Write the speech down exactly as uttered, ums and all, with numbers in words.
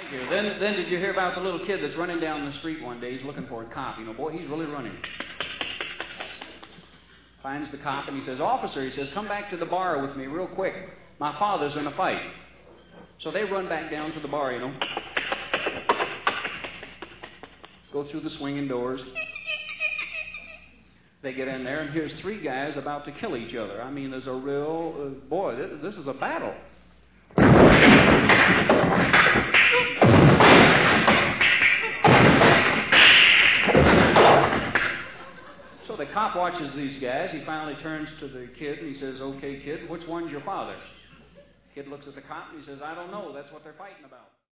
Yeah, then, then did you hear about the little kid that's running down the street one day? He's looking for a cop. You know, boy, he's really running. Finds the cop and he says, "Officer," he says, "come back to the bar with me real quick. My father's in a fight." So they run back down to the bar, you know. Go through the swinging doors. They get in there, and here's three guys about to kill each other. I mean, there's a real, uh, boy, this, this is a battle. So the cop watches these guys. He finally turns to the kid, and he says, "Okay, kid, which one's your father?" The kid looks at the cop, and he says, "I don't know. That's what they're fighting about."